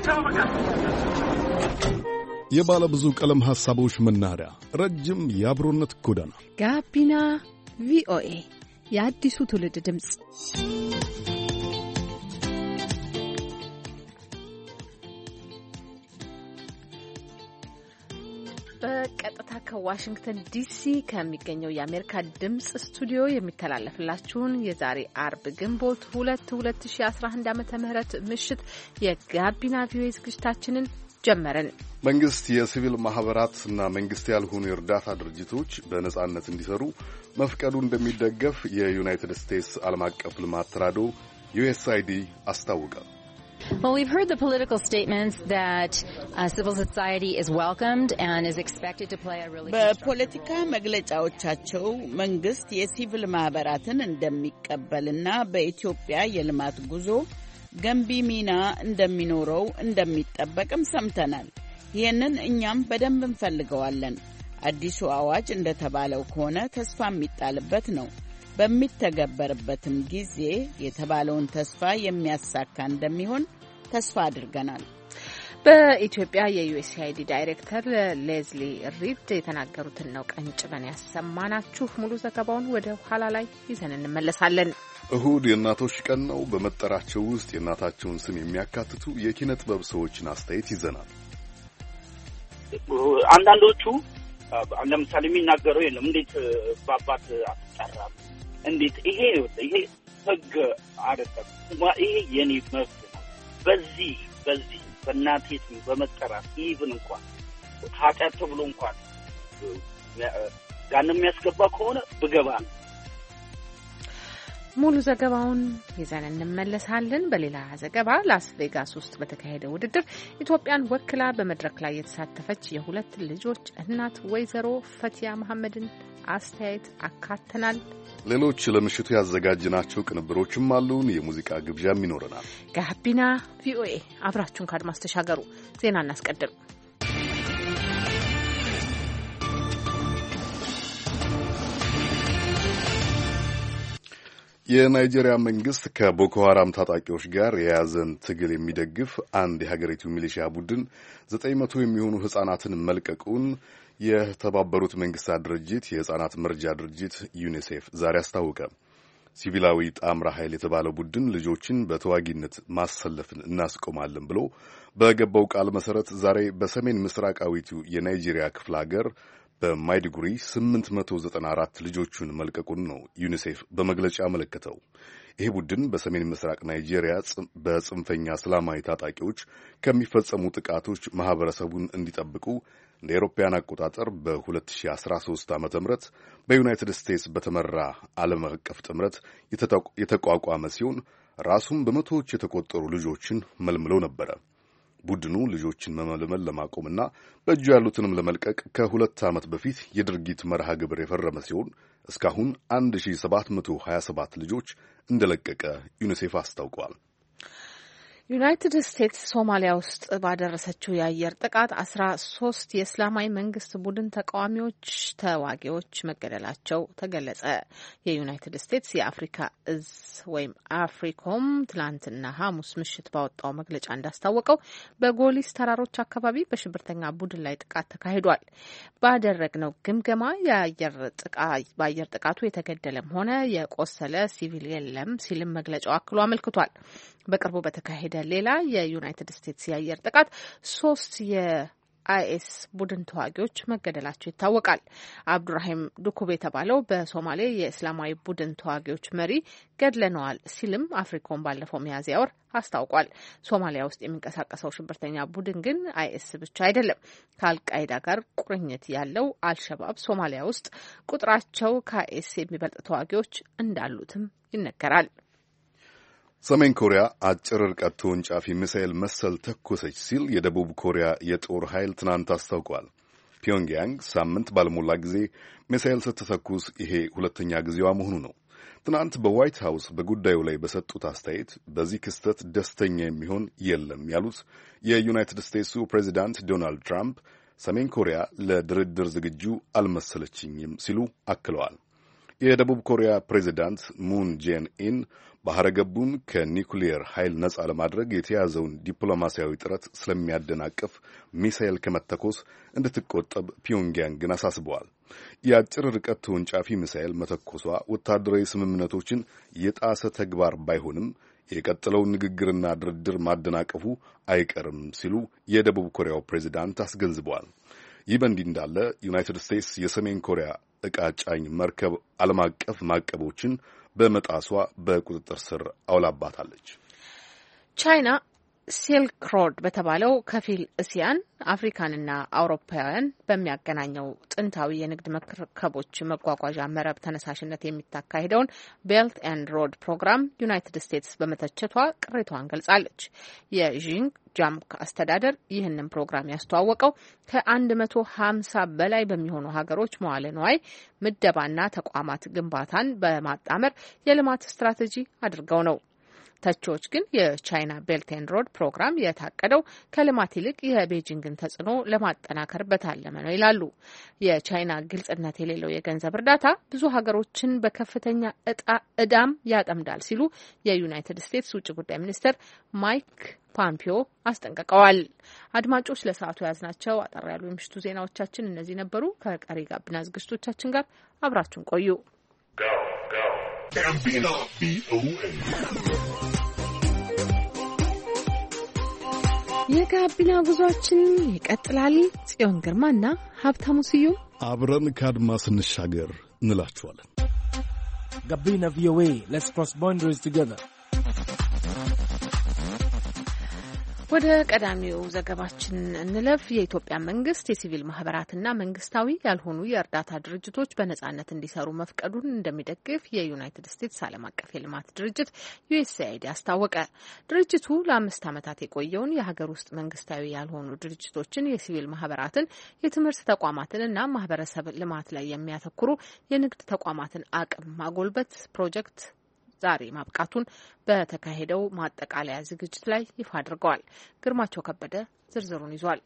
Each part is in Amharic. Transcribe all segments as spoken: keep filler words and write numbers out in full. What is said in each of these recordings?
የባለ ብዙ ቀለም ሐሳቦች መናኸሪያ ረጅም የአብሮነት ጎዳና ጋቢና ቪኦኤ የአዲሱ ትውልድ ድምጽ። በቀጥታ ከዋሽንግተን ዲሲ ከሚገኘው የአሜሪካ ድምጽ ስቱዲዮ የሚተላለፍላችሁን የዛሬ አርብ ግንቦት ሁለት ሁለት ሺህ አስራ አንድ ዓመተ ምህረት ምሽት የጋቢና ቪኦኤ ዝግጅታችንን ጀመረን። መንግስት የሲቪል ማህበራትና መንግስት ያልሆኑ የእርዳታ ድርጅቶች በነጻነት እንዲሰሩ መፍቀዱ እንደሚደገፍ የዩናይትድ ስቴትስ ዓለም አቀፍ ልማት ተራድኦ ዩኤስአይዲ አስታወቀ። Well, we've heard the political statements that uh, civil society is welcomed and is expected to play a really በፖለቲካ መግለጫዎቻቸው መንግስት የሲቪል ማህበራትን እንደሚቀበልና በኢትዮጵያ የልማት ጉዞ ገንቢ ሚና እንደሚኖረው እንደሚጠበቅም ሰምተናል። ይህንን እኛም በደንብ እንፈልገዋለን። አዲሱ አዋጅ እንደተባለው ከሆነ ተስፋ የሚጣልበት ነው። በሚተገበርበትም ጊዜ የተባለውን ተስፋ የሚያሳካ እንደሚሆን ተስፋ አድርገናል። በኢትዮጵያ የዩኤስአይዲ ዳይሬክተር ሌዝሊ ሪድ የተናገሩትን ነው ቀንጭበን ያሰማናችሁ። ሙሉ ዘገባውን ወደ ኋላ ላይ ይዘን እንመለሳለን። እሁድ የእናቶች ቀን ነው። በመጠራቸው ውስጥ የእናታቸውን ስም የሚያካትቱ የኪነ ጥበብ ሰዎችን አስተያየት ይዘናል። አንዳንዶቹ ለምሳሌ የሚናገረው የለም እንዴት ባባት አትጠራም፣ እንዴት ይሄ ይሄ ህግ አይደለም፣ ይሄ የኔ መብት ነው። በዚህ በዚህ በእናቴ ስም በመጠራት ኢቭን እንኳን ኃጢአት ተብሎ እንኳን ጋር የሚያስገባ ከሆነ ብገባ ነው። ሙሉ ዘገባውን ይዘን እንመለሳለን። በሌላ ዘገባ ላስ ቬጋስ ውስጥ በተካሄደ ውድድር ኢትዮጵያን ወክላ በመድረክ ላይ የተሳተፈች የሁለት ልጆች እናት ወይዘሮ ፈቲያ መሐመድን አስተያየት አካተናል። ሌሎች ለምሽቱ ያዘጋጅናቸው ቅንብሮችም አሉን። የሙዚቃ ግብዣም ይኖረናል። ጋቢና ቪኦኤ አብራችሁን ከአድማስ ተሻገሩ። ዜና እናስቀድም። የናይጄሪያ መንግስት ከቦኮ ሐራም ታጣቂዎች ጋር የያዘን ትግል የሚደግፍ አንድ የሀገሪቱ ሚሊሺያ ቡድን ዘጠኝ መቶ የሚሆኑ ሕፃናትን መልቀቁን የተባበሩት መንግስታት ድርጅት የሕፃናት መርጃ ድርጅት ዩኒሴፍ ዛሬ አስታወቀ። ሲቪላዊ ጣምራ ኃይል የተባለው ቡድን ልጆችን በተዋጊነት ማሰለፍን እናስቆማለን ብሎ በገባው ቃል መሰረት ዛሬ በሰሜን ምስራቃዊቱ የናይጄሪያ ክፍለ ሀገር በማይዱጉሪ ስምንት መቶ ዘጠና አራት ልጆቹን መልቀቁን ነው ዩኒሴፍ በመግለጫ ያመለከተው። ይሄ ቡድን በሰሜን ምስራቅ ናይጄሪያ በጽንፈኛ እስላማዊ ታጣቂዎች ከሚፈጸሙ ጥቃቶች ማህበረሰቡን እንዲጠብቁ እንደ አውሮፓውያን አቆጣጠር በ2013 ዓመተ ምህረት በዩናይትድ ስቴትስ በተመራ ዓለም አቀፍ ጥምረት የተቋቋመ ሲሆን ራሱም በመቶዎች የተቆጠሩ ልጆችን መልምለው ነበረ። ቡድኑ ልጆችን መመልመል ለማቆምና በእጁ ያሉትንም ለመልቀቅ ከሁለት ዓመት በፊት የድርጊት መርሃ ግብር የፈረመ ሲሆን እስካሁን አንድ ሺህ ሰባት መቶ ሀያ ሰባት ልጆች እንደለቀቀ ዩኒሴፍ አስታውቋል። ዩናይትድ ስቴትስ ሶማሊያ ውስጥ ባደረሰችው የአየር ጥቃት አስራ ሶስት የእስላማዊ መንግስት ቡድን ተቃዋሚዎች ተዋጊዎች መገደላቸው ተገለጸ። የዩናይትድ ስቴትስ የአፍሪካ እዝ ወይም አፍሪኮም ትላንትና ሐሙስ ምሽት ባወጣው መግለጫ እንዳስታወቀው በጎሊስ ተራሮች አካባቢ በሽብርተኛ ቡድን ላይ ጥቃት ተካሂዷል። ባደረግነው ግምገማ የአየር ጥቃት በአየር ጥቃቱ የተገደለም ሆነ የቆሰለ ሲቪል የለም ሲልም መግለጫው አክሎ አመልክቷል። በቅርቡ በተካሄደ ሌላ የዩናይትድ ስቴትስ የአየር ጥቃት ሶስት የአይኤስ ቡድን ተዋጊዎች መገደላቸው ይታወቃል። አብዱራሂም ዱኩብ የተባለው በሶማሌ የእስላማዊ ቡድን ተዋጊዎች መሪ ገድለነዋል ሲልም አፍሪኮም ባለፈው ሚያዝያ ወር አስታውቋል። ሶማሊያ ውስጥ የሚንቀሳቀሰው ሽብርተኛ ቡድን ግን አይኤስ ብቻ አይደለም። ከአልቃይዳ ጋር ቁርኝት ያለው አልሸባብ ሶማሊያ ውስጥ ቁጥራቸው ከአይኤስ የሚበልጥ ተዋጊዎች እንዳሉትም ይነገራል። ሰሜን ኮሪያ አጭር ርቀት ተወንጫፊ ሚሳኤል መሰል ተኮሰች ሲል የደቡብ ኮሪያ የጦር ኃይል ትናንት አስታውቋል። ፒዮንግያንግ ሳምንት ባልሞላ ጊዜ ሚሳኤል ስትተኩስ ይሄ ሁለተኛ ጊዜዋ መሆኑ ነው። ትናንት በዋይት ሃውስ በጉዳዩ ላይ በሰጡት አስተያየት በዚህ ክስተት ደስተኛ የሚሆን የለም ያሉት የዩናይትድ ስቴትሱ ፕሬዚዳንት ዶናልድ ትራምፕ ሰሜን ኮሪያ ለድርድር ዝግጁ አልመሰለችኝም ሲሉ አክለዋል። የደቡብ ኮሪያ ፕሬዚዳንት ሙን ጄን ኢን ባህረ ገቡን ከኒኩሊየር ኃይል ነጻ ለማድረግ የተያዘውን ዲፕሎማሲያዊ ጥረት ስለሚያደናቅፍ ሚሳኤል ከመተኮስ እንድትቆጠብ ፒዮንግያንግን አሳስበዋል። የአጭር ርቀት ተወንጫፊ ሚሳኤል መተኮሷ ወታደራዊ ስምምነቶችን የጣሰ ተግባር ባይሆንም የቀጠለውን ንግግርና ድርድር ማደናቀፉ አይቀርም ሲሉ የደቡብ ኮሪያው ፕሬዚዳንት አስገንዝበዋል። ይህ በእንዲህ እንዳለ ዩናይትድ ስቴትስ የሰሜን ኮሪያ ዕቃ ጫኝ መርከብ ዓለም አቀፍ ማዕቀቦችን በመጣሷ በቁጥጥር ስር አውላባታለች። ቻይና ሲልክ ሮድ በተባለው ከፊል እስያን አፍሪካንና አውሮፓውያን በሚያገናኘው ጥንታዊ የንግድ መርከቦች መጓጓዣ መረብ ተነሳሽነት የሚታካሄደውን ቤልት ኤንድ ሮድ ፕሮግራም ዩናይትድ ስቴትስ በመተቸቷ ቅሬታዋን ገልጻለች። የዢንግ ጃምክ አስተዳደር ይህንን ፕሮግራም ያስተዋወቀው ከአንድ መቶ ሀምሳ በላይ በሚሆኑ ሀገሮች መዋለ ንዋይ ምደባና ተቋማት ግንባታን በማጣመር የልማት ስትራቴጂ አድርገው ነው። ተቺዎች ግን የቻይና ቤልት ኤንድ ሮድ ፕሮግራም የታቀደው ከልማት ይልቅ የቤጂንግን ተጽዕኖ ለማጠናከር በታለመ ነው ይላሉ። የቻይና ግልጽነት የሌለው የገንዘብ እርዳታ ብዙ ሀገሮችን በከፍተኛ እዳም ያጠምዳል ሲሉ የዩናይትድ ስቴትስ ውጭ ጉዳይ ሚኒስትር ማይክ ፖምፒዮ አስጠንቅቀዋል። አድማጮች ለሰዓቱ ያዝናቸው አጠር ያሉ የምሽቱ ዜናዎቻችን እነዚህ ነበሩ። ከቀሪ ጋቢና ዝግጅቶቻችን ጋር አብራችሁን ቆዩ። የጋቢና ጉዟችን ይቀጥላል። ጽዮን ግርማና ሀብታሙ ስዩም አብረን ከአድማስ እንሻገር እንላችኋለን። ጋቢና ቪኦኤ ሌትስ ክሮስ ባውንደሪስ ቱጌዘር። ወደ ቀዳሚው ዘገባችን እንለፍ። የኢትዮጵያ መንግስት የሲቪል ማህበራትና መንግስታዊ ያልሆኑ የእርዳታ ድርጅቶች በነጻነት እንዲሰሩ መፍቀዱን እንደሚደግፍ የዩናይትድ ስቴትስ ዓለም አቀፍ የልማት ድርጅት ዩኤስኤአይዲ አስታወቀ። ድርጅቱ ለአምስት ዓመታት የቆየውን የሀገር ውስጥ መንግስታዊ ያልሆኑ ድርጅቶችን፣ የሲቪል ማህበራትን፣ የትምህርት ተቋማትንና ማህበረሰብ ልማት ላይ የሚያተኩሩ የንግድ ተቋማትን አቅም ማጎልበት ፕሮጀክት ዛሬ ማብቃቱን በተካሄደው ማጠቃለያ ዝግጅት ላይ ይፋ አድርገዋል። ግርማቸው ከበደ ዝርዝሩን ይዟል።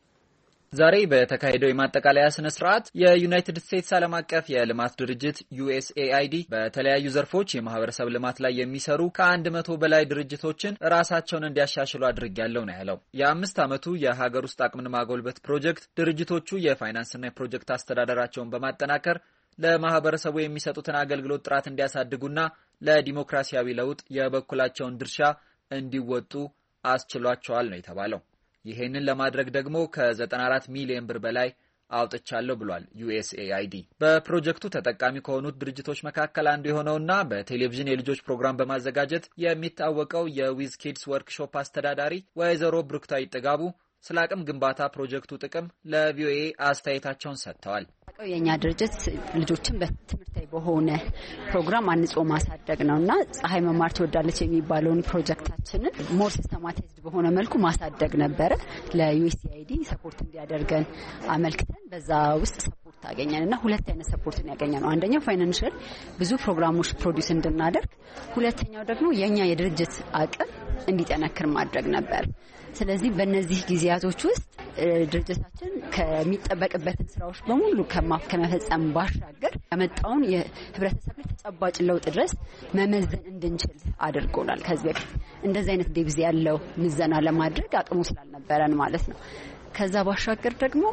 ዛሬ በተካሄደው የማጠቃለያ ስነ ስርዓት የዩናይትድ ስቴትስ ዓለም አቀፍ የልማት ድርጅት ዩኤስኤአይዲ በተለያዩ ዘርፎች የማህበረሰብ ልማት ላይ የሚሰሩ ከአንድ መቶ በላይ ድርጅቶችን ራሳቸውን እንዲያሻሽሉ አድርጊያለሁ ነው ያለው። የአምስት ዓመቱ የሀገር ውስጥ አቅምን ማጎልበት ፕሮጀክት ድርጅቶቹ የፋይናንስና የፕሮጀክት አስተዳደራቸውን በማጠናከር ለማህበረሰቡ የሚሰጡትን አገልግሎት ጥራት እንዲያሳድጉና ለዲሞክራሲያዊ ለውጥ የበኩላቸውን ድርሻ እንዲወጡ አስችሏቸዋል ነው የተባለው። ይሄንን ለማድረግ ደግሞ ከዘጠና አራት ሚሊዮን ብር በላይ አውጥቻለሁ ብሏል ዩኤስኤአይዲ። በፕሮጀክቱ ተጠቃሚ ከሆኑት ድርጅቶች መካከል አንዱ የሆነውና በቴሌቪዥን የልጆች ፕሮግራም በማዘጋጀት የሚታወቀው የዊዝ ኪድስ ወርክሾፕ አስተዳዳሪ ወይዘሮ ብሩክታዊ ጥጋቡ ስለ አቅም ግንባታ ፕሮጀክቱ ጥቅም ለቪኦኤ አስተያየታቸውን ሰጥተዋል። የኛ ድርጅት ልጆችን በትምህርታዊ በሆነ ፕሮግራም አንጾ ማሳደግ ነውና ፀሐይ መማር ትወዳለች የሚባለውን ፕሮጀክታችንን ሞር ሲስተማታይዝድ በሆነ መልኩ ማሳደግ ነበረ። ለዩኤስኤአይዲ ሰፖርት እንዲያደርገን አመልክተን በዛ ውስጥ ሰፖርት አገኘንና ሁለት አይነት ሰፖርትን ያገኘነው፣ አንደኛው ፋይናንሻል ብዙ ፕሮግራሞች ፕሮዲዩስ እንድናደርግ፣ ሁለተኛው ደግሞ የኛ የድርጅት አቅም እንዲጠነክር ማድረግ ነበር። ስለዚህ በእነዚህ ጊዜያቶች ውስጥ ድርጅታችን ከሚጠበቅበትን ስራዎች በሙሉ ከመፈጸም ባሻገር ያመጣውን የህብረተሰብ ላይ ተጨባጭ ለውጥ ድረስ መመዘን እንድንችል አድርጎናል። ከዚህ በፊት እንደዚህ አይነት ዴብዝ ያለው ምዘና ለማድረግ አቅሙ ስላልነበረን ማለት ነው። ከዛ ባሻገር ደግሞ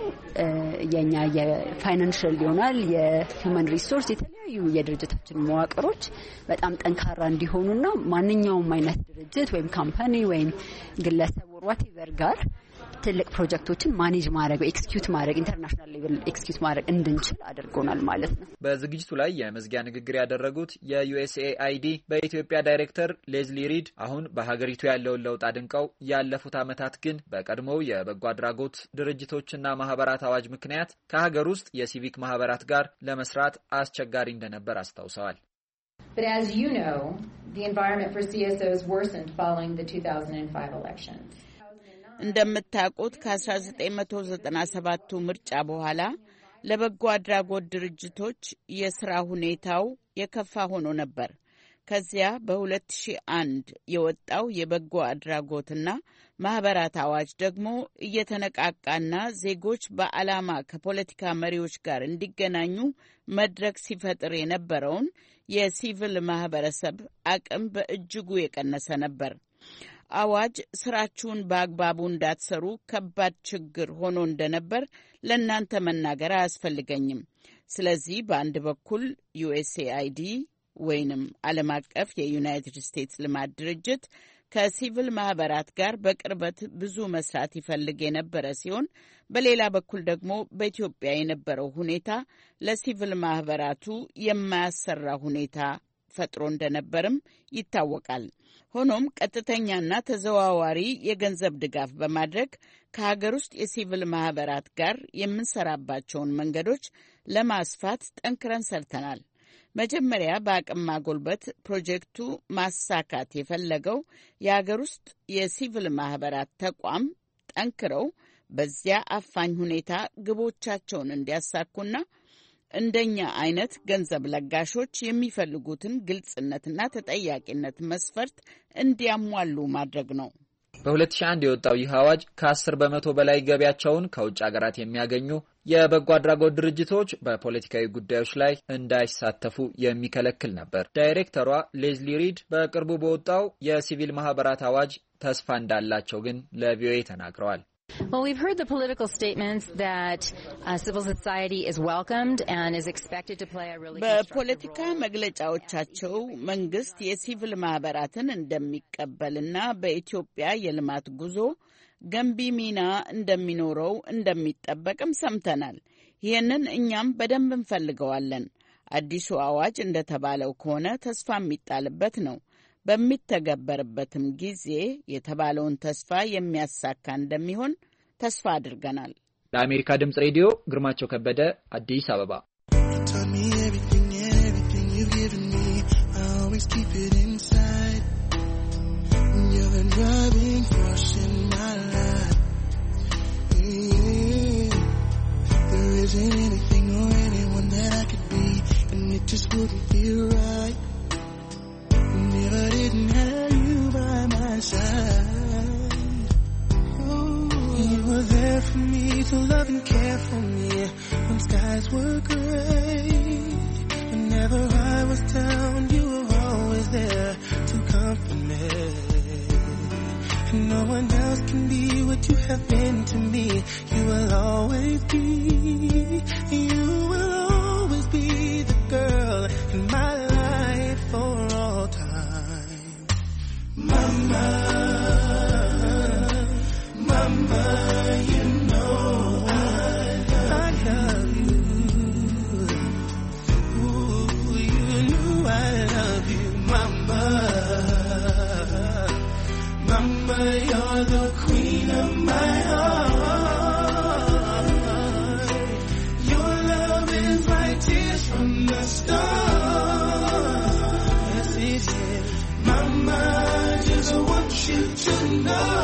የኛ የፋይናንሻል ይሆናል የሂውማን ሪሶርስ የተለያዩ የድርጅታችን መዋቅሮች በጣም ጠንካራ እንዲሆኑና ማንኛውም አይነት ድርጅት ወይም ካምፓኒ ወይም ግለሰብ ወርዋቴቨር ጋር ትልቅ ፕሮጀክቶችን ማኔጅ ማድረግ ኤክስኪዩት ማድረግ ኢንተርናሽናል ሌቭል ኤክስኪዩት ማድረግ እንድንችል አድርጎናል ማለት ነው። በዝግጅቱ ላይ የመዝጊያ ንግግር ያደረጉት የዩኤስኤአይዲ በኢትዮጵያ ዳይሬክተር ሌዝሊ ሪድ አሁን በሀገሪቱ ያለውን ለውጥ አድንቀው ያለፉት ዓመታት ግን በቀድሞው የበጎ አድራጎት ድርጅቶችና ማህበራት አዋጅ ምክንያት ከሀገር ውስጥ የሲቪክ ማህበራት ጋር ለመስራት አስቸጋሪ እንደነበር አስታውሰዋል። But as you know, the environment for C S Os worsened following the two thousand five election. እንደምታውቁት ከ1997ቱ ምርጫ በኋላ ለበጎ አድራጎት ድርጅቶች የሥራ ሁኔታው የከፋ ሆኖ ነበር። ከዚያ በሁለት ሺህ አንድ የወጣው የበጎ አድራጎትና ማህበራት አዋጅ ደግሞ እየተነቃቃና ዜጎች በዓላማ ከፖለቲካ መሪዎች ጋር እንዲገናኙ መድረክ ሲፈጥር የነበረውን የሲቪል ማህበረሰብ አቅም በእጅጉ የቀነሰ ነበር። አዋጅ ስራችሁን በአግባቡ እንዳትሰሩ ከባድ ችግር ሆኖ እንደነበር ለእናንተ መናገር አያስፈልገኝም። ስለዚህ በአንድ በኩል ዩኤስኤአይዲ ወይንም ዓለም አቀፍ የዩናይትድ ስቴትስ ልማት ድርጅት ከሲቪል ማህበራት ጋር በቅርበት ብዙ መስራት ይፈልግ የነበረ ሲሆን በሌላ በኩል ደግሞ በኢትዮጵያ የነበረው ሁኔታ ለሲቪል ማህበራቱ የማያሰራ ሁኔታ ፈጥሮ እንደነበርም ይታወቃል። ሆኖም ቀጥተኛና ተዘዋዋሪ የገንዘብ ድጋፍ በማድረግ ከሀገር ውስጥ የሲቪል ማህበራት ጋር የምንሰራባቸውን መንገዶች ለማስፋት ጠንክረን ሰርተናል። መጀመሪያ በአቅም ማጎልበት ፕሮጀክቱ ማሳካት የፈለገው የሀገር ውስጥ የሲቪል ማህበራት ተቋም ጠንክረው በዚያ አፋኝ ሁኔታ ግቦቻቸውን እንዲያሳኩና እንደኛ አይነት ገንዘብ ለጋሾች የሚፈልጉትን ግልጽነትና ተጠያቂነት መስፈርት እንዲያሟሉ ማድረግ ነው። በሁለት ሺህ አንድ የወጣው ይህ አዋጅ ከአስር በመቶ በላይ ገቢያቸውን ከውጭ ሀገራት የሚያገኙ የበጎ አድራጎት ድርጅቶች በፖለቲካዊ ጉዳዮች ላይ እንዳይሳተፉ የሚከለክል ነበር። ዳይሬክተሯ ሌዝሊ ሪድ በቅርቡ በወጣው የሲቪል ማህበራት አዋጅ ተስፋ እንዳላቸው ግን ለቪኦኤ ተናግረዋል። Well, we've heard the political statements that uh, civil society is welcomed and is expected to play a really በፖለቲካ መግለጫዎቻቸው መንግስት የሲቪል ማህበራትን እንደሚቀበልና በኢትዮጵያ የልማት ጉዞ ገንቢ ሚና እንደሚኖረው እንደሚጠበቅም ሰምተናል። ይህንን እኛም በደንብ እንፈልገዋለን። አዲሱ አዋጅ እንደተባለው ከሆነ ተስፋ የሚጣልበት ነው። በሚተገበርበትም ጊዜ የተባለውን ተስፋ የሚያሳካ እንደሚሆን ተስፋ አድርገናል። ለአሜሪካ ድምጽ ሬዲዮ ግርማቸው ከበደ አዲስ አበባ። Never didn't have you by my side. Oh, you were there for me to love and care for me when skies were gray. Whenever I was down, you were always there to comfort me. And no one else can be what you have been to me. You will always be, you will always be the girl in my life for all time. Mama, Mama, you know I, I love you. Ooh, you know I love you, Mama. Mama, you're the queen of my heart. Your love is like tears from the stars. Yes, it is. Mama, I just want you to know,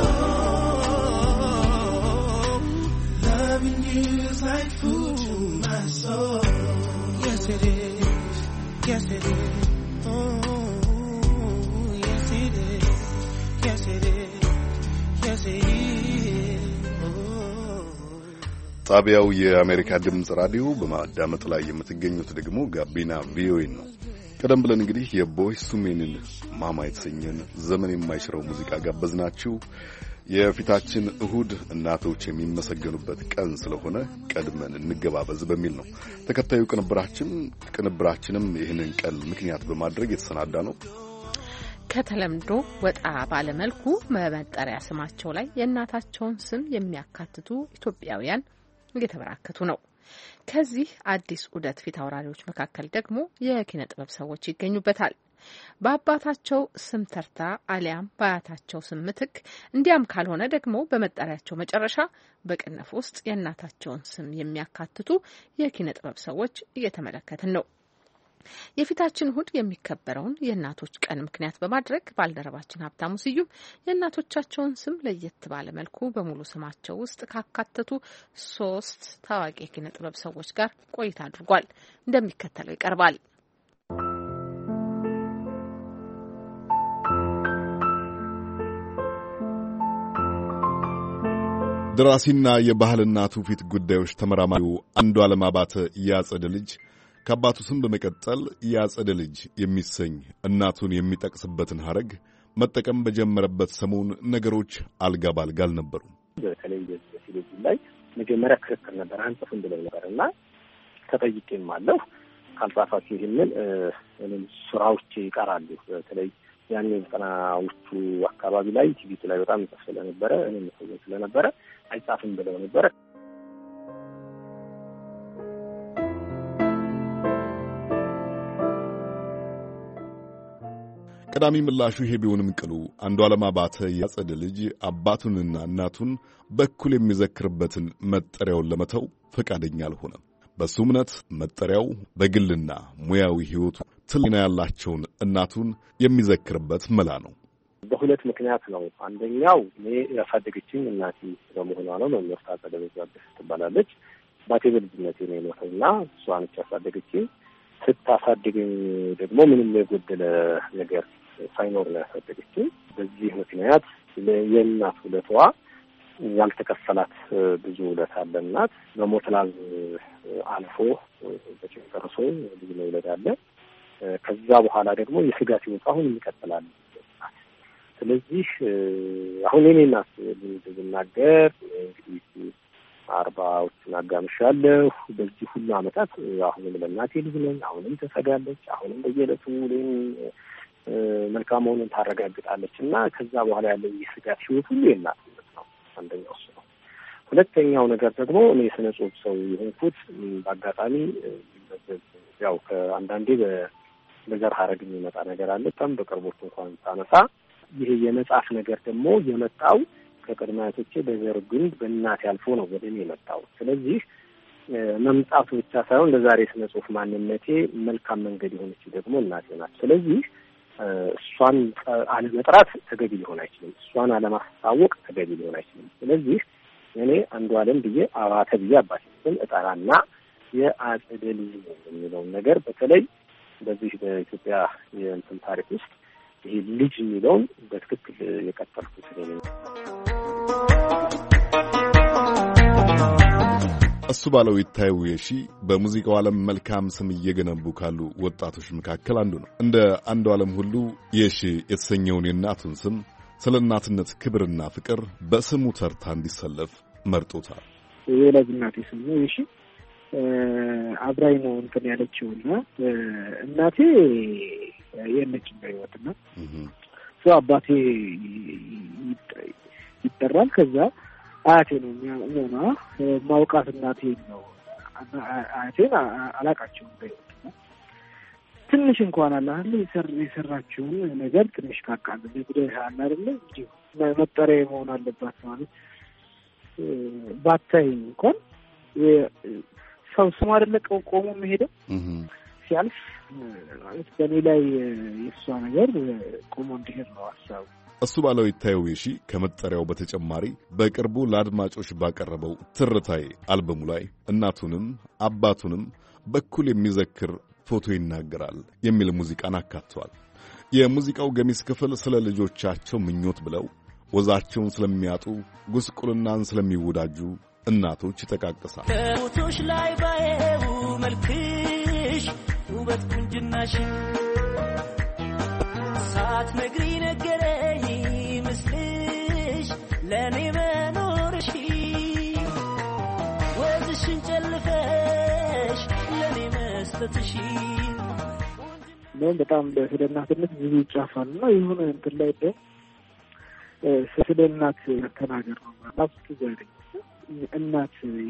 loving you is like food to my soul. Yes, it is. Yes, it is. Oh, yes, it is. Yes, it is. Yes, it is. Oh. ጣቢያው የአሜሪካ ድምጽ ራዲዮ በማዳመጥ ላይ የምትገኙት ደግሞ ጋቢና ቪኦኤ ነው። ቀደም ብለን እንግዲህ የቦይስ ቱ ሜንን ማማ የተሰኘን ዘመን የማይሽረው ሙዚቃ ጋበዝናችሁ። የፊታችን እሁድ እናቶች የሚመሰገኑበት ቀን ስለሆነ ቀድመን እንገባበዝ በሚል ነው። ተከታዩ ቅንብራችን ቅንብራችንም ይህንን ቀን ምክንያት በማድረግ የተሰናዳ ነው። ከተለምዶ ወጣ ባለመልኩ በመጠሪያ ስማቸው ላይ የእናታቸውን ስም የሚያካትቱ ኢትዮጵያውያን እየተበራከቱ ነው። ከዚህ አዲስ ዑደት ፊት አውራሪዎች መካከል ደግሞ የኪነ ጥበብ ሰዎች ይገኙበታል። በአባታቸው ስም ተርታ አሊያም በአያታቸው ስም ምትክ እንዲያም ካልሆነ ደግሞ በመጠሪያቸው መጨረሻ በቅንፍ ውስጥ የእናታቸውን ስም የሚያካትቱ የኪነ ጥበብ ሰዎች እየተመለከትን ነው። የፊታችን እሁድ የሚከበረውን የእናቶች ቀን ምክንያት በማድረግ ባልደረባችን ሀብታሙ ስዩም የእናቶቻቸውን ስም ለየት ባለ መልኩ በሙሉ ስማቸው ውስጥ ካካተቱ ሶስት ታዋቂ የኪነ ጥበብ ሰዎች ጋር ቆይታ አድርጓል። እንደሚከተለው ይቀርባል። ደራሲና የባህልና ትውፊት ጉዳዮች ተመራማሪው አንዱዓለም አባተ ያጸደ ልጅ ከአባቱ ስም በመቀጠል ያጸደ ልጅ የሚሰኝ እናቱን የሚጠቅስበትን ሐረግ መጠቀም በጀመረበት ሰሞን ነገሮች አልጋ ባልጋ አልነበሩም። በተለይ በቴሌቪዥን ላይ መጀመሪያ ክርክር ነበር፣ አንጽፍም ብለው ነበርና ተጠይቄም አለሁ ካልጻፋችሁ ይህንን እኔም ስራዎች ይቀራሉ። በተለይ ያን ዘጠናዎቹ አካባቢ ላይ ቲቪ ላይ በጣም ይጽፍ ስለነበረ እኔም ሰው ስለነበረ አይጻፍም ብለው ነበር። ቀዳሚ ምላሹ ይሄ ቢሆንም ቅሉ አንዱዓለም አባተ ያጸደ ልጅ አባቱንና እናቱን በኩል የሚዘክርበትን መጠሪያውን ለመተው ፈቃደኛ አልሆነም። በሱ እምነት መጠሪያው በግልና ሙያዊ ሕይወቱ ትልና ያላቸውን እናቱን የሚዘክርበት መላ ነው። በሁለት ምክንያት ነው። አንደኛው እኔ ያሳደገችኝ እናቴ በመሆኗ ነው። መምህር አጸደ በዛብህ ትባላለች። አባቴ በልጅነቴ ነው የሞተውና እሷ ነች ያሳደገችኝ። ስታሳድገኝ ደግሞ ምንም የጎደለ ነገር ሳይኖር ነው ያሳደገችኝ። በዚህ ምክንያት የእናት ውለቷ ያልተከፈላት ብዙ ውለት አለ። እናት በሞት ላዝ አልፎ በጭንቀርሶ ልጅ መውለድ አለ። ከዛ በኋላ ደግሞ የስጋት ህይወት አሁን ይቀጥላል። ስለዚህ አሁን እኔ እናት ልናገር እንግዲህ አርባዎቹን አጋምሻለሁ። በዚህ ሁሉ ዓመታት አሁንም ለእናቴ ልጅ ነኝ። አሁንም ትሰጋለች። አሁንም በየዕለቱ እኔን መልካም መሆኑን ታረጋግጣለች እና ከዛ በኋላ ያለው የስጋት ህይወት ሁሉ የእናትነት ነው። አንደኛው እሱ ነው። ሁለተኛው ነገር ደግሞ እኔ የስነ ጽሁፍ ሰው የሆንኩት በአጋጣሚ ያው ከአንዳንዴ በዘር ሀረግ የሚመጣ ነገር አለ። በጣም በቅርቦት እንኳን ሳነሳ ይሄ የመጽሐፍ ነገር ደግሞ የመጣው ከቅድመ አያቶቼ በዘር ግንድ በእናቴ አልፎ ነው ወደ እኔ የመጣው። ስለዚህ መምጣቱ ብቻ ሳይሆን ለዛሬ ስነ ጽሁፍ ማንነቴ መልካም መንገድ የሆነችው ደግሞ እናቴ ናት። ስለዚህ እሷን አለመጥራት ተገቢ ሊሆን አይችልም። እሷን አለማስታወቅ ተገቢ ሊሆን አይችልም። ስለዚህ እኔ አንዱዓለም ብዬ አባተ ብዬ አባቴን እጠራና የአጸደ ልጅ የሚለውን ነገር በተለይ በዚህ በኢትዮጵያ የእንትን ታሪክ ውስጥ ይሄ ልጅ የሚለውን በትክክል የቀጠልኩት ስለሆነ እሱ ባለው ይታየው የሺ በሙዚቃው ዓለም መልካም ስም እየገነቡ ካሉ ወጣቶች መካከል አንዱ ነው። እንደ አንዱዓለም ሁሉ የሺ የተሰኘውን የእናቱን ስም ስለ እናትነት ክብርና ፍቅር በስሙ ተርታ እንዲሰለፍ መርጦታል። የወላጅ እናቴ ስም ነው የሺ። አብራኝ ነው እንትን ያለችውና እናቴ የለችም በሕይወትና ሰው አባቴ ይጠራል። ከዛ አያቴ ነው የሚሆና ማውቃት እናቴ ነው። አያቴን አላቃቸውም በሕይወትና ትንሽ እንኳን አለ አይደል የሰራችውን ነገር ትንሽ ካቃለ ጉዳይ አለ አይደል እንጂ መጠሪያ መሆን አለባት ማለት ባታይ እንኳን ሰው ስም አይደለ ቆሞ መሄደው ሲያልፍ ማለት በኔ ላይ የሷ ነገር ቆሞ እንዲሄድ ነው ሐሳቡ። እሱ ባለው ይታየው የሺ ከመጠሪያው በተጨማሪ በቅርቡ ለአድማጮች ባቀረበው ትርታይ አልበሙ ላይ እናቱንም አባቱንም በኩል የሚዘክር ፎቶ ይናገራል የሚል ሙዚቃን አካቷል። የሙዚቃው ገሚስ ክፍል ስለ ልጆቻቸው ምኞት ብለው ወዛቸውን ስለሚያጡ ጉስቁልናን ስለሚወዳጁ እናቶች ይጠቃቅሳል። ፎቶሽ ላይ ባየው መልክሽ ውበት ቁንጅናሽ ሳት ነግሪ ነገረኝ ምስልሽ ለኔ መኖርሽ ወዝሽን ጨልፈሽ ለኔ መስጠትሽ ነው። በጣም ስለ እናትነት ብዙ ይጻፋልና የሆነ እንትን ላይ ደ ስለ እናት ተናገር ነው ማለት ትዛሬ እናት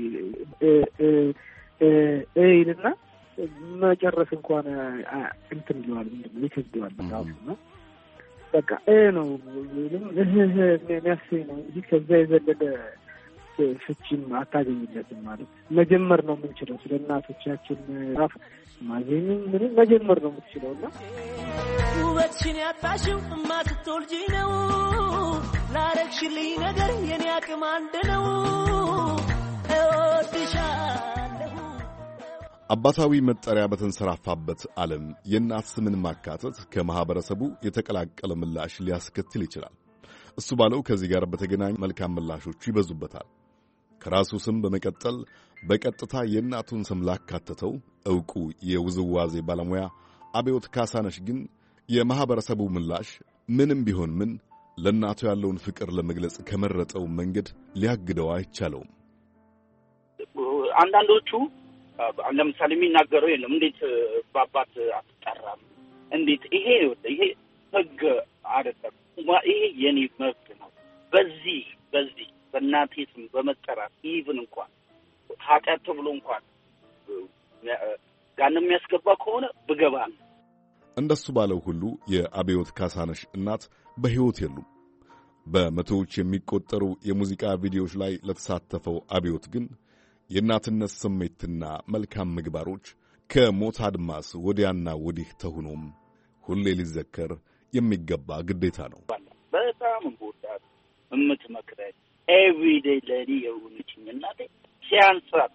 እይልና መጨረስ እንኳን እንትን ይላል ምንድነው ይከብዳል በጣም ነው። በቃ እ ነው ምንም እህ የሚያስይ ነው እንጂ ከዛ የዘለለ ፍቺም አታገኝለትም ማለት መጀመር ነው የምንችለው። ስለ እናቶቻችን ራፍ ማዘኝም ምንም መጀመር ነው የምትችለውና ውበትሽን ያጣሽው ማትተወልጂ ነው ላረግሽልኝ ነገር የኔ አቅም አንድ ነው እወድሻለሁ። አባታዊ መጠሪያ በተንሰራፋበት ዓለም የእናት ስምን ማካተት ከማህበረሰቡ የተቀላቀለ ምላሽ ሊያስከትል ይችላል። እሱ ባለው ከዚህ ጋር በተገናኝ መልካም ምላሾቹ ይበዙበታል። ከራሱ ስም በመቀጠል በቀጥታ የእናቱን ስም ላካተተው ዕውቁ የውዝዋዜ ባለሙያ አብዮት ካሳነሽ ግን የማህበረሰቡ ምላሽ ምንም ቢሆን ምን ለእናቱ ያለውን ፍቅር ለመግለጽ ከመረጠው መንገድ ሊያግደው አይቻለውም። አንዳንዶቹ ለምሳሌ የሚናገረው የለም እንዴት በአባት አትጠራም እንዴት ይሄ ይሄ ህግ አይደለም ይሄ የኔ መብት ነው በዚህ በዚህ በእናቴ ስም በመጠራት ኢቭን እንኳን ኃጢአት ተብሎ እንኳን ጋር የሚያስገባ ከሆነ ብገባ እንደሱ ባለው ሁሉ የአብዮት ካሳነሽ እናት በሕይወት የሉም። በመቶዎች የሚቆጠሩ የሙዚቃ ቪዲዮዎች ላይ ለተሳተፈው አብዮት ግን የእናትነት ስሜትና መልካም ምግባሮች ከሞት አድማስ ወዲያና ወዲህ ተሆኖም ሁሌ ሊዘከር የሚገባ ግዴታ ነው። በጣም እንቦዳት እምትመክረኝ ኤቭሪዴይ ለዲ የሆነችኝ እናቴ ሲያንሳት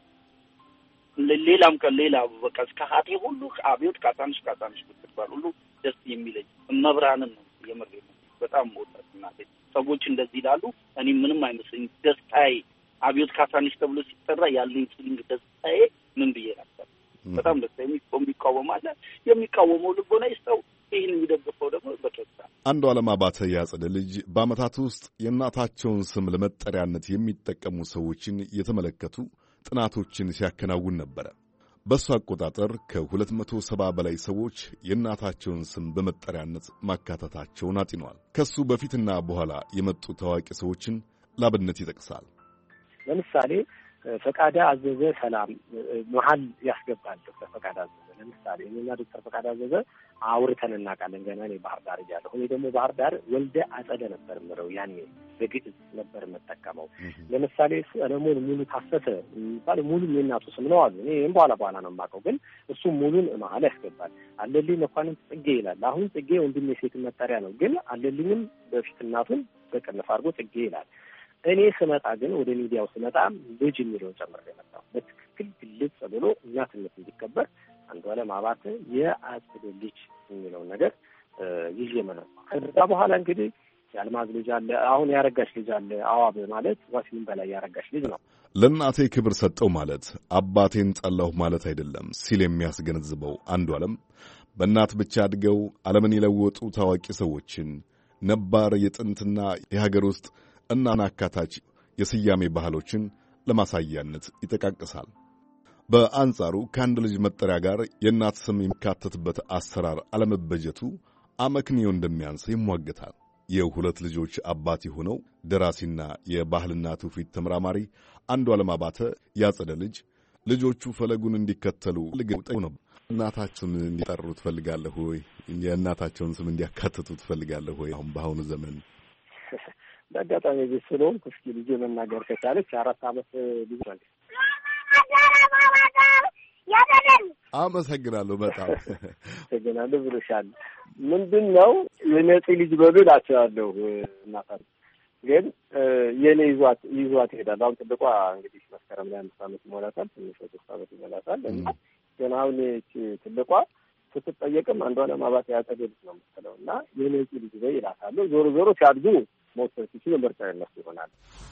ሌላም ከሌላ በቃ ከሀቴ ሁሉ አብዮት ካሳነሽ ካሳነሽ ብትባል ሁሉ ደስ የሚለኝ መብራንን ነው የምሬ ነው። በጣም እንቦዳት እናቴ። ሰዎች እንደዚህ ይላሉ፣ እኔ ምንም አይመስለኝ ደስታዬ አብዮት ካሳነሽ ተብሎ ሲጠራ ያለኝ ፊሊንግ ደስታዬ ምን ብዬ ነበር። በጣም ደስታዬ የሚቃወም አለ፣ የሚቃወመው ልቦና ይስተው፣ ይህን የሚደግፈው ደግሞ በከታ አንዱ ዓለም አባተ ያጸደ ልጅ በዓመታት ውስጥ የእናታቸውን ስም ለመጠሪያነት የሚጠቀሙ ሰዎችን የተመለከቱ ጥናቶችን ሲያከናውን ነበረ። በሱ አቆጣጠር ከሁለት መቶ ሰባ በላይ ሰዎች የእናታቸውን ስም በመጠሪያነት ማካተታቸውን አጢነዋል። ከሱ በፊትና በኋላ የመጡ ታዋቂ ሰዎችን ላብነት ይጠቅሳል። ለምሳሌ ፈቃደ አዘዘ ሰላም መሀል ያስገባል። ዶክተር ፈቃደ አዘዘ ለምሳሌ እኔና ዶክተር ፈቃደ አዘዘ አውርተን እናውቃለን። ገና እኔ ባህር ዳር እያለሁ እኔ ደግሞ ባህር ዳር ወልደ አጸደ ነበር ምረው ያኔ በግዕዝ ነበር የምጠቀመው። ለምሳሌ ሰለሞን ሙሉ ታፈሰ የሚባል ሙሉ የእናቱ ስም ነው አሉ። እኔ ይህም በኋላ በኋላ ነው የማውቀው፣ ግን እሱ ሙሉን መሀል ያስገባል። አለልኝ መኳንንት ጽጌ ይላል። አሁን ጽጌ ወንድሜ ሴት መጠሪያ ነው፣ ግን አለልኝም በፊት እናቱን በቅንፍ አድርጎ ጽጌ ይላል። እኔ ስመጣ ግን ወደ ሚዲያው ስመጣ ልጅ የሚለውን ጨምሬ የመጣው በትክክል ግልጽ ብሎ እናትነት እንዲከበር አንዱ ዓለም አባተ የአጽድ ልጅ የሚለውን ነገር ይዤ መጣሁ። ከዛ በኋላ እንግዲህ የአልማዝ ልጅ አለ፣ አሁን ያረጋሽ ልጅ አለ። አዋብ ማለት ዋሲም በላይ ያረጋሽ ልጅ ነው። ለእናቴ ክብር ሰጠው ማለት አባቴን ጠላሁ ማለት አይደለም ሲል የሚያስገነዝበው አንዱ ዓለም በእናት ብቻ አድገው ዓለምን የለወጡ ታዋቂ ሰዎችን ነባር የጥንትና የሀገር ውስጥ እናና አካታች የስያሜ ባህሎችን ለማሳያነት ይጠቃቅሳል። በአንጻሩ ከአንድ ልጅ መጠሪያ ጋር የእናት ስም የሚካተትበት አሰራር አለመበጀቱ አመክንዮ እንደሚያንስ ይሟገታል። የሁለት ልጆች አባት የሆነው ደራሲና የባህልና ትውፊት ተመራማሪ አንዱ ዓለም አባተ ያጸደ ልጅ ልጆቹ ፈለጉን እንዲከተሉ ልገጠው ነው። እናታቸውን እንዲጠሩ ትፈልጋለህ ወይ? የእናታቸውን ስም እንዲያካትቱ ትፈልጋለህ ወይ? አሁን በአሁኑ ዘመን በአጋጣሚ ቤት ስለሆንኩ እስኪ ልጄ መናገር ከቻለች አራት ዓመት ልጅ ናት። አመሰግናለሁ። በጣም አመሰግናለሁ ብሎሻል። ምንድን ነው የነፂ ልጅ በሉ እላቸዋለሁ። እናታችን ግን የኔ ይዟት ይዟት ይሄዳል። አሁን ትልቋ እንግዲህ መስከረም ላይ አምስት ዓመት ይሞላታል፣ ትንሿ ሶስት ዓመት ይሞላታል። እና ግን አሁን ትልቋ ስትጠየቅም አንዱ ዓለም አባተ ያጸደ ልጅ ነው የምትለው እና የነፂ ልጅ በይ እላታለሁ። ዞሮ ዞሮ ሲያድጉ መውሰድ ሲችሉ ምርጫ የነሱ ይሆናል።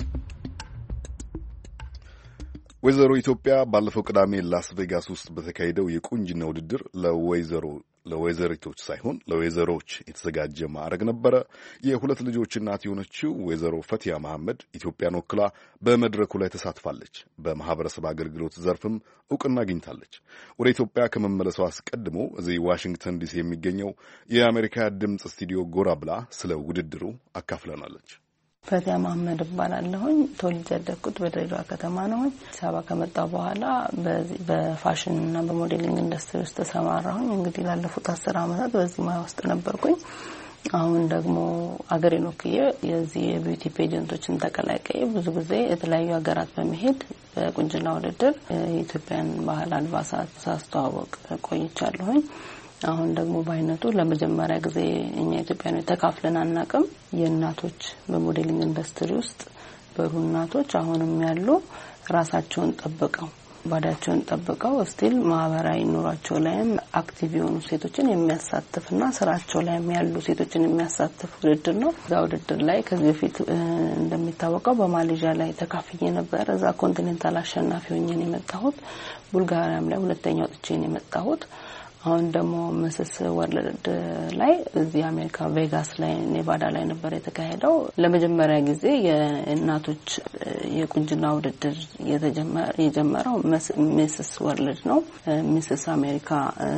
ወይዘሮ ኢትዮጵያ ባለፈው ቅዳሜ ላስ ቬጋስ ውስጥ በተካሄደው የቁንጅና ውድድር ለወይዘሮ ለወይዘሪቶች ሳይሆን ለወይዘሮች የተዘጋጀ ማዕረግ ነበረ። የሁለት ልጆች እናት የሆነችው ወይዘሮ ፈቲያ መሐመድ ኢትዮጵያን ወክላ በመድረኩ ላይ ተሳትፋለች። በማህበረሰብ አገልግሎት ዘርፍም እውቅና አግኝታለች። ወደ ኢትዮጵያ ከመመለሷ አስቀድሞ እዚህ ዋሽንግተን ዲሲ የሚገኘው የአሜሪካ ድምፅ ስቱዲዮ ጎራ ብላ ስለ ውድድሩ አካፍለናለች። ፈቲያ መሐመድ እባላለሁኝ። ተወልጄ ያደግኩት በድሬዳዋ ከተማ ነው። አዲስ አበባ ከመጣሁ በኋላ በፋሽን እና በሞዴሊንግ ኢንዱስትሪ ውስጥ ተሰማራሁኝ። እንግዲህ ላለፉት አስር ዓመታት በዚህ ሙያ ውስጥ ነበርኩኝ። አሁን ደግሞ አገሬን ወክዬ የዚህ የቢዩቲ ፔጀንቶችን ተቀላቀየ ብዙ ጊዜ የተለያዩ ሀገራት በመሄድ በቁንጅና ውድድር የኢትዮጵያን ባህል አልባሳት ሳስተዋወቅ ቆይቻለሁኝ። አሁን ደግሞ በአይነቱ ለመጀመሪያ ጊዜ እኛ ኢትዮጵያኖች ተካፍለን አናውቅም። የእናቶች በሞዴሊንግ ኢንዱስትሪ ውስጥ በሩ እናቶች አሁንም ያሉ ራሳቸውን ጠብቀው ባዳቸውን ጠብቀው ስቲል ማህበራዊ ኑሯቸው ላይም አክቲቭ የሆኑ ሴቶችን የሚያሳትፍና ስራቸው ላይ ያሉ ሴቶችን የሚያሳትፍ ውድድር ነው። እዛ ውድድር ላይ ከዚህ በፊት እንደሚታወቀው በማሌዥያ ላይ ተካፍዬ ነበር። እዛ ኮንቲኔንታል አሸናፊ ሆኜ ነው የመጣሁት። ቡልጋሪያም ላይ ሁለተኛ ወጥቼ ነው የመጣሁት። አሁን ደግሞ ሚስስ ወርልድ ላይ እዚህ አሜሪካ ቬጋስ ላይ ኔቫዳ ላይ ነበር የተካሄደው። ለመጀመሪያ ጊዜ የእናቶች የቁንጅና ውድድር የጀመረው ሚስስ ወርልድ ነው። ሚስስ አሜሪካ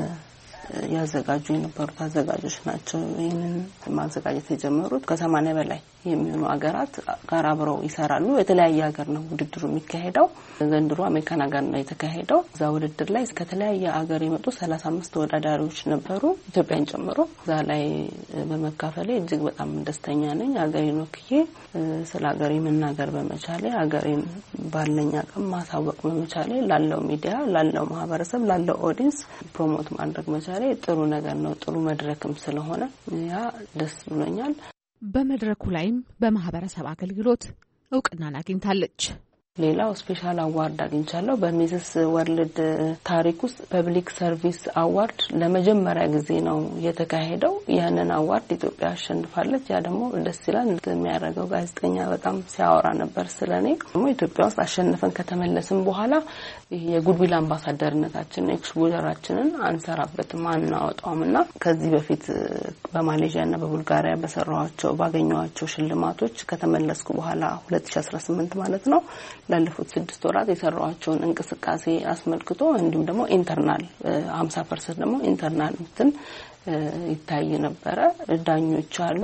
ያዘጋጁ የነበሩት አዘጋጆች ናቸው ይሄንን ማዘጋጀት የጀመሩት። ከሰማንያ በላይ የሚሆኑ ሀገራት ጋር አብረው ይሰራሉ። የተለያየ ሀገር ነው ውድድሩ የሚካሄደው። ዘንድሮ አሜሪካን ሀገር ነው የተካሄደው። እዛ ውድድር ላይ ከተለያየ ሀገር የመጡ ሰላሳ አምስት ተወዳዳሪዎች ነበሩ ኢትዮጵያን ጨምሮ። እዛ ላይ በመካፈሌ እጅግ በጣም ደስተኛ ነኝ። ሀገሬን ወክዬ ስለ ሀገሬ መናገር በመቻሌ፣ ሀገሬን ባለኝ አቅም ማሳወቅ በመቻሌ፣ ላለው ሚዲያ፣ ላለው ማህበረሰብ፣ ላለው ኦዲየንስ ፕሮሞት ማድረግ መቻሌ ጥሩ ነገር ነው። ጥሩ መድረክም ስለሆነ ያ ደስ ብሎኛል። በመድረኩ ላይም በማህበረሰብ አገልግሎት እውቅናን አግኝታለች። ሌላው ስፔሻል አዋርድ አግኝቻለሁ። በሚስስ ወርልድ ታሪክ ውስጥ ፐብሊክ ሰርቪስ አዋርድ ለመጀመሪያ ጊዜ ነው የተካሄደው። ያንን አዋርድ ኢትዮጵያ አሸንፋለች። ያ ደግሞ ደስ ይላል። እንደሚያደርገው ጋዜጠኛ በጣም ሲያወራ ነበር ስለኔ። ደግሞ ኢትዮጵያ ውስጥ አሸንፈን ከተመለስን በኋላ የጉድዊል አምባሳደርነታችን ኤክስፖዠራችንን አንሰራበትም አናወጣውምና ከዚህ በፊት በማሌዥያና በቡልጋሪያ በሰራኋቸው ባገኘኋቸው ሽልማቶች ከተመለስኩ በኋላ ሁለት ሺህ አስራ ስምንት ማለት ነው ላለፉት ስድስት ወራት የሰራኋቸውን እንቅስቃሴ አስመልክቶ እንዲሁም ደግሞ ኢንተርናል ሀምሳ ፐርሰንት ደግሞ ኢንተርናል እንትን ይታይ ነበር። ዳኞች አሉ።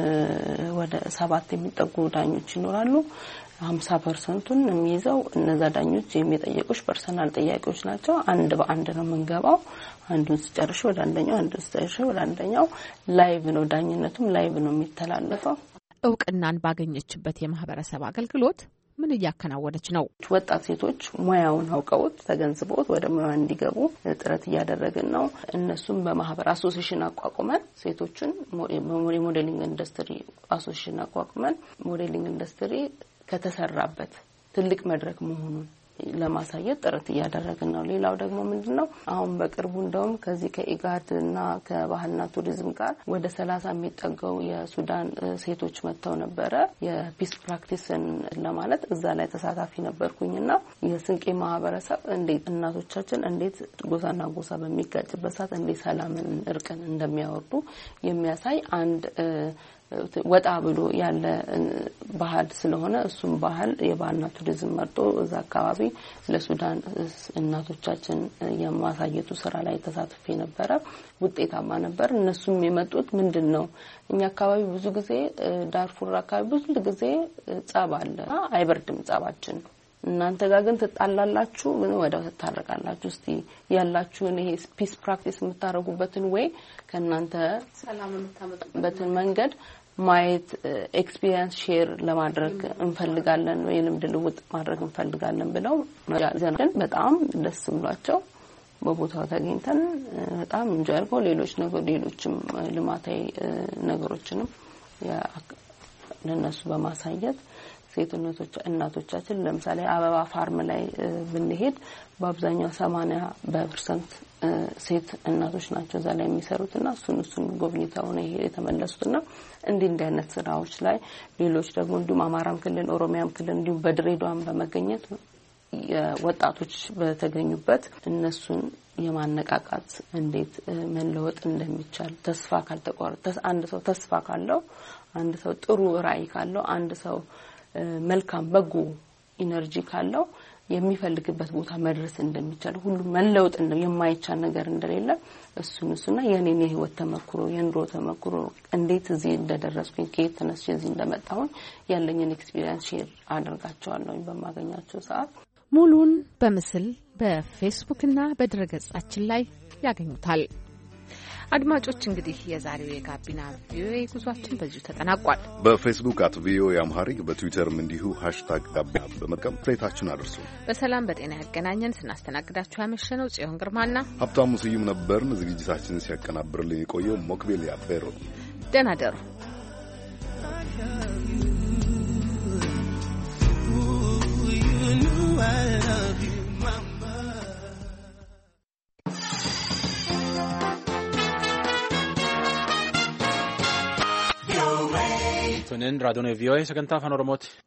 ወደ ሰባት የሚጠጉ ዳኞች ይኖራሉ። ሀምሳ ፐርሰንቱን የሚይዘው እነዛ ዳኞች የሚጠየቁሽ ፐርሰናል ጥያቄዎች ናቸው። አንድ በአንድ ነው መንገባው። አንዱን ሲጨርሽ ወደ አንደኛው፣ አንዱን ሲጨርሽ ወደ አንደኛው። ላይቭ ነው ዳኝነቱም ላይቭ ነው የሚተላለፈው። እውቅናን ባገኘችበት የማህበረሰብ አገልግሎት ምን እያከናወነች ነው? ወጣት ሴቶች ሙያውን አውቀውት ተገንዝበውት ወደ ሙያው እንዲገቡ ጥረት እያደረግን ነው። እነሱም በማህበር አሶሲዬሽን አቋቁመን ሴቶችን ሞዴሊንግ ኢንዱስትሪ አሶሲዬሽን አቋቁመን ሞዴሊንግ ኢንዱስትሪ ከተሰራበት ትልቅ መድረክ መሆኑን ለማሳየት ጥረት እያደረግን ነው። ሌላው ደግሞ ምንድነው አሁን በቅርቡ እንደውም ከዚህ ከኢጋድና ከባህልና ቱሪዝም ጋር ወደ ሰላሳ የሚጠገው የሱዳን ሴቶች መጥተው ነበረ የፒስ ፕራክቲስን ለማለት እዛ ላይ ተሳታፊ ነበርኩኝና የስንቄ ማህበረሰብ እንዴት እናቶቻችን እንዴት ጎሳና ጎሳ በሚጋጭበት ሰዓት እንዴት ሰላምን እርቅን እንደሚያወርዱ የሚያሳይ አንድ ወጣ ብሎ ያለ ባህል ስለሆነ እሱም ባህል የባህልና ቱሪዝም መርጦ እዛ አካባቢ ለሱዳን እናቶቻችን የማሳየቱ ስራ ላይ ተሳትፌ ነበረ። ውጤታማ ነበር። እነሱም የመጡት ምንድነው እኛ አካባቢ ብዙ ጊዜ ዳርፉር አካባቢ ብዙ ጊዜ ጸብ አለ፣ አይበርድም ጸባችን። እናንተ ጋር ግን ተጣላላችሁ ግን ወዳው ተታረቃላችሁ። እስቲ ያላችሁን ይሄ ፒስ ፕራክቲስ የምታረጉበትን ወይ ከናንተ ሰላም የምታመጡበትን መንገድ ማየት ኤክስፒሪየንስ ሼር ለማድረግ እንፈልጋለን ወይ ልምድ ልውጥ ማድረግ እንፈልጋለን ብለው ዘንድን በጣም ደስ ብሏቸው በቦታው ተገኝተን በጣም እንጀርጎ ሌሎች ነገር ሌሎችም ልማታዊ ነገሮችንም ለነሱ በማሳየት ሴቶች እናቶቻችን ለምሳሌ አበባ ፋርም ላይ ብንሄድ በአብዛኛው ሰማንያ ፐርሰንት ሴት እናቶች ናቸው እዛ ላይ የሚሰሩትና እሱን እሱን ጎብኝተው ነው የተመለሱትና እንዲህ እንዲህ አይነት ስራዎች ላይ ሌሎች ደግሞ እንዲሁም አማራም ክልል ኦሮሚያም ክልል እንዲሁም በድሬዳዋም በመገኘት ወጣቶች በተገኙበት እነሱን የማነቃቃት እንዴት መለወጥ እንደሚቻል ተስፋ ካልተቆረጠ አንድ ሰው ተስፋ ካለው አንድ ሰው ጥሩ ራዕይ ካለው አንድ ሰው መልካም በጎ ኢነርጂ ካለው የሚፈልግበት ቦታ መድረስ እንደሚቻል ሁሉ መለወጥ እንደማይቻል ነገር እንደሌለ እሱን እሱና የኔን የህይወት ተመክሮ የኑሮ ተመክሮ እንዴት እዚህ እንደደረስኩኝ ከየት ተነስቼ እዚህ እንደመጣሁ ያለኝን ኤክስፒሪየንስ ሼር አደርጋቸዋለሁ በማገኛቸው ሰዓት። ሙሉን በምስል በፌስቡክ እና በድረገጻችን ላይ ያገኙታል። አድማጮች እንግዲህ የዛሬው የጋቢና ቪኦኤ ጉዟችን በዚሁ ተጠናቋል። በፌስቡክ አት ቪኦኤ አምሃሪክ በትዊተርም እንዲሁ ሃሽታግ ጋቢና በመጠቀም ፍሬታችን አድርሱ። በሰላም በጤና ያገናኘን። ስናስተናግዳችሁ ያመሸነው ጽዮን ግርማና ሀብታሙ ስዩም ነበርን። ዝግጅታችንን ሲያቀናብርልን የቆየው ሞክቤል ያበሮ። ደህና ደሩ። I love you, mama. Kunin raadiyoon V O A sagantaa afaan Oromooti.